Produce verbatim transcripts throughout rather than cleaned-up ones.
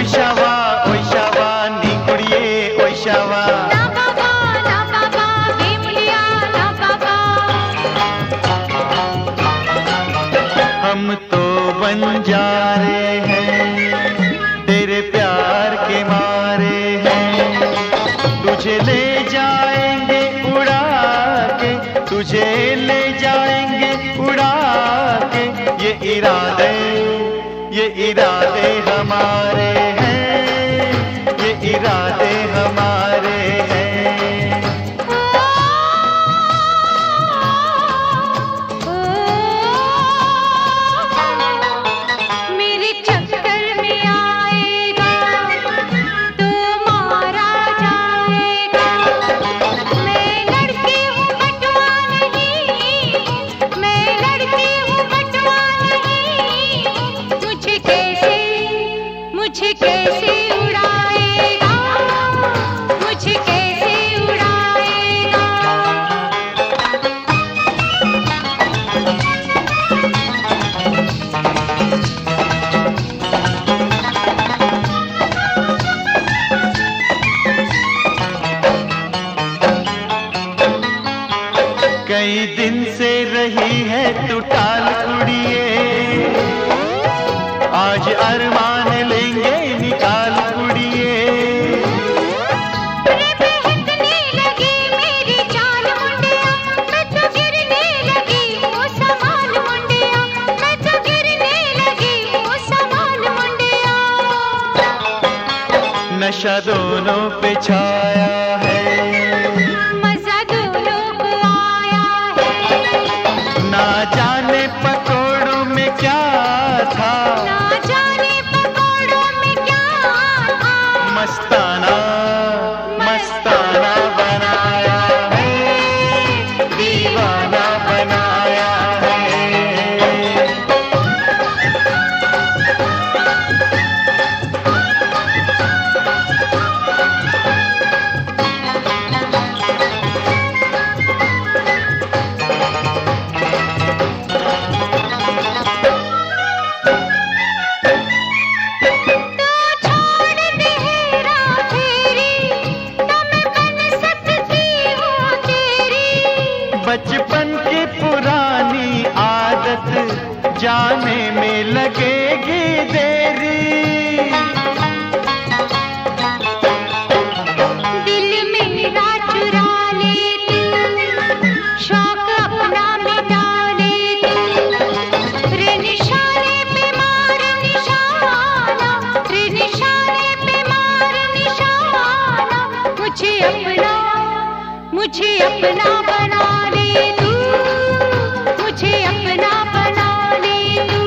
ओइशावा ओइशावा नी कुड़िए ओइशावा ना बाबा ना बाबा बेमुलिया ना बाबा। हम तो बंजारे हैं तेरे प्यार के मारे हैं, तुझे ले जाएंगे उड़ा के, तुझे ले जाएंगे उड़ा के, ये इरादे ये इरादे हमारे हैं, ये इरादे हमारे हैं। मेरे चक्कर में आएगा तो मारा जाएगा। मैं लड़की हूँ बटवा नहीं, मैं लड़की हूँ बटवा नहीं। मुझे कैसे मुझे कैसे उड़ाएगा, मुझे कैसे उड़ाएगा। कई दिन से रही है तू टाल कुड़िए, आज अरमान लेंगे निकाल कुड़िए। रे बहकने लगी मेरी चाल मुंडिया, मैं तो गिरने लगी वो समान मुंडिया, मैं तो गिरने लगी वो समान मुंडिया। नशा दोनों पे छाया है, मजा दोनों को आया है। ना जाने पकौड़ों में क्या था, ना जाने पकौड़ों में क्या था। मस्ताना मस्ताना बनाया है, दीवाना बनाया है। तो छोड़ दे हेरा फेरी, तो मैं बन सकती हूँ तेरी। बचपन की पुरानी आदत जाने में लगेगी देरी। दिल मेरा चुरा ले तू, शौक अपना मिटा ले तू। रे निशाने पे मार निशाना, रे निशाने पे मार निशाना। मुझे अपना मुझे अपना बना ले तू, मुझे अपना बना ले तू।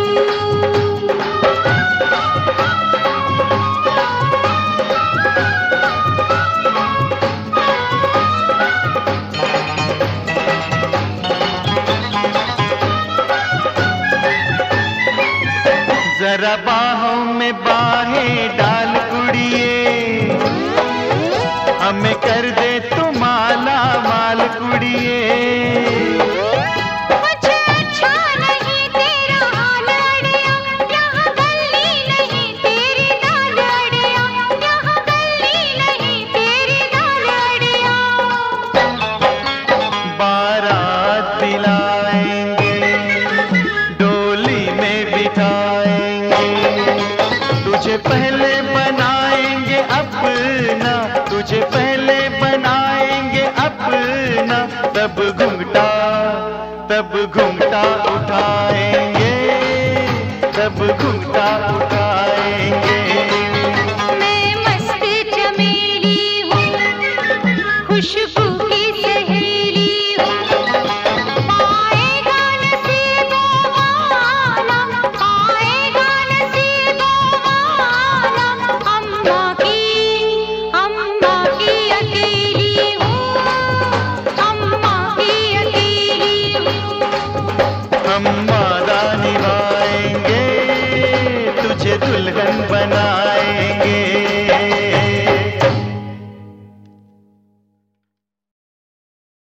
जरा बाहों में बाहें डाल कुड़िए, हमें कर दे तू माला माल कुड़िए। मुझे अच्छा नहीं तेरा हाल अड़िया, यहाँ गली नहीं तेरी दाल अड़िया, यहाँ गली नहीं तेरी दाल अड़िया। बारात दिलाएंगे, डोली में बिठाएंगे, तुझे पहले बनाएंगे अपना, तुझे पहले बनाएंगे अपना। तब घुंघटा तब घुंघटा उठाएंगे, तब घुंघटा उठाएंगे। मैं मस्त चमेली हूँ, खुशबू की सहेली हूँ। पाएगा नसीबों वाला, पाएगा नसीबों वाला। अम्मा की अम्मा की अकेली हूँ, अम्मा की अकेली हूँ। हम वादा निभाएंगे, तुझे दुल्हन बनाएंगे।